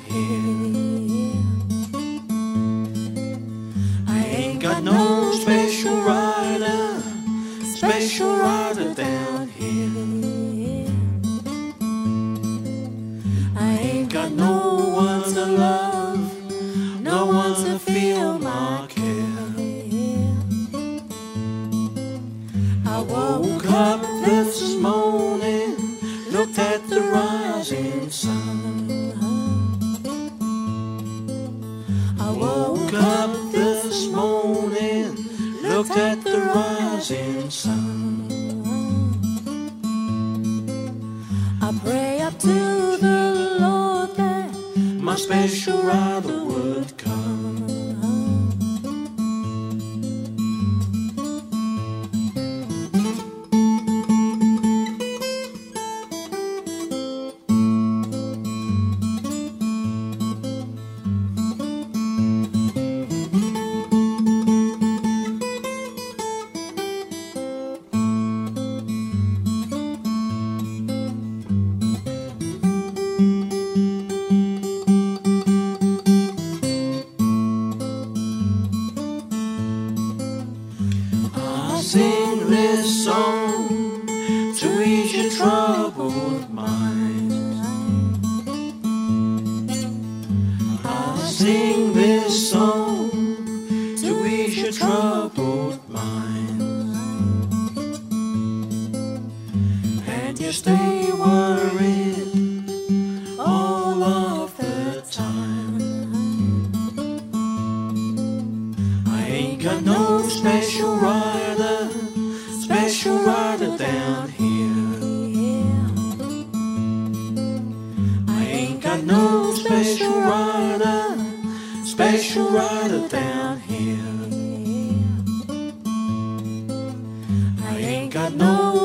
here. I ain't got no special rider down here. I ain't got no one to love, no one to feel my care. I woke up this morning, looked at the rising sun. I woke up this morning, looked at the rising sun. I pray up to the Lord that my special rider would come. Sing this song to ease your troubled mind. I'll sing this song to ease your troubled mind. And you stay worried all of the time. I ain't got no special rider down here. I ain't got no special rider down here. I ain't got no